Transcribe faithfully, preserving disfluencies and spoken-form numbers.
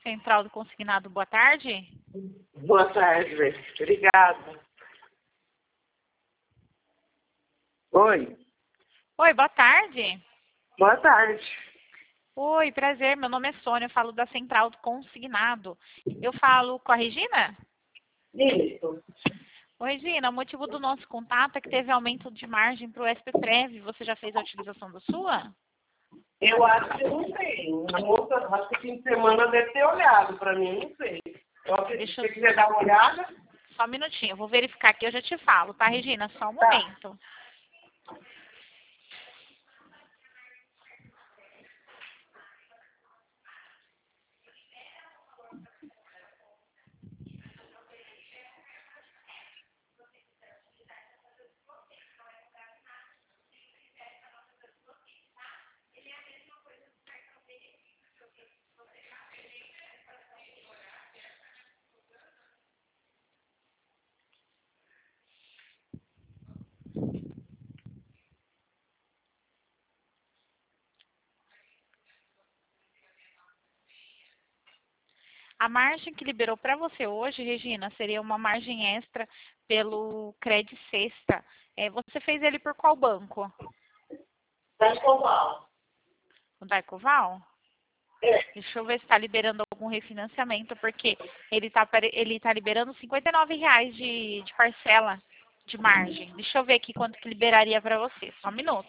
Central do Consignado, boa tarde. Boa tarde, obrigada. Oi. Oi, boa tarde. Boa tarde. Oi, prazer, meu nome é Sônia, eu falo da Central do Consignado. Eu falo com a Regina? Isso. Oi, Regina, o motivo do nosso contato é que teve aumento de margem para o S P Prev. Você já fez a utilização da sua? Eu acho que não sei. A moça, acho que fim de semana deve ter olhado para mim, não sei. Eu acredito, Deixa se eu... você quiser dar uma olhada. Só um minutinho, eu vou verificar aqui, eu já te falo, tá, Regina? Só um Tá. momento. A margem que liberou para você hoje, Regina, seria uma margem extra pelo Credit Sexta. É, você fez ele por qual banco? Tá igual. O Daicoval? É. Deixa eu ver se está liberando algum refinanciamento, porque ele está ele tá liberando cinquenta e nove reais de, de parcela de margem. Deixa eu ver aqui quanto que liberaria para você. Só um minuto.